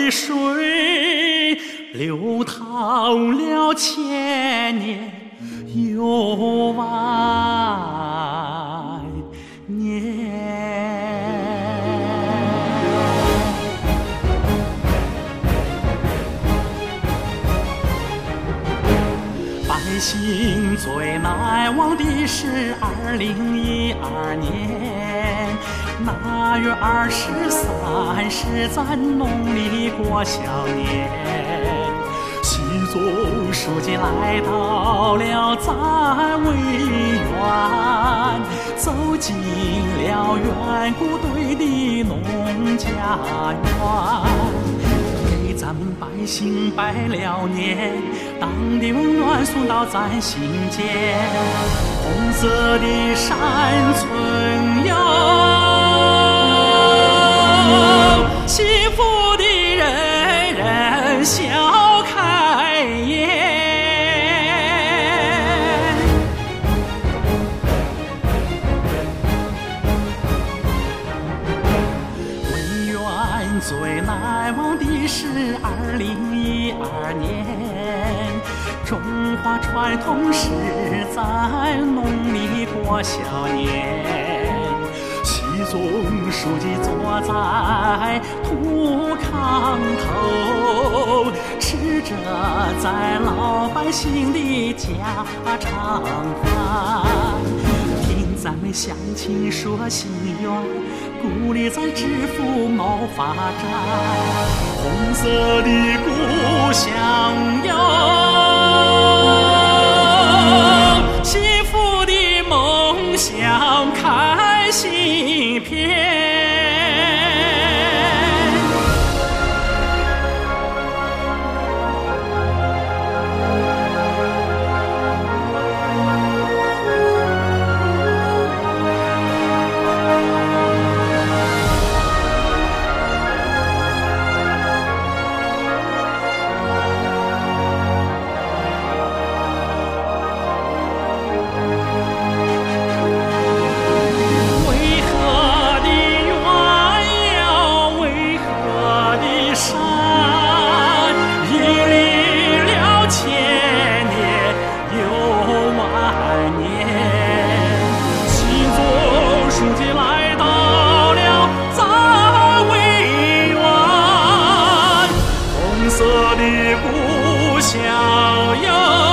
的水流淌了千年又万年。百姓最难忘的是2012年那月23是咱农历过小年，习总书记来到了咱委员，走进了远古堆的农家园，给咱们百姓拜了年，党的永远送到咱心间。红色的山村哟，幸福的人人笑开颜。委员最难忘的是2012年，中华传统是咱农历过小年，习总书记坐在土炕头，吃着咱老百姓的家常饭，听咱们乡亲说心愿，鼓励咱致富谋发展。红色的故乡哟，幸福的梦想开新篇。故乡哟，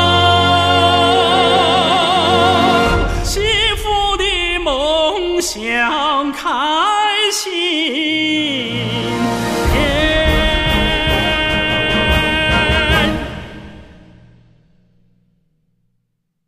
幸福的梦想开新。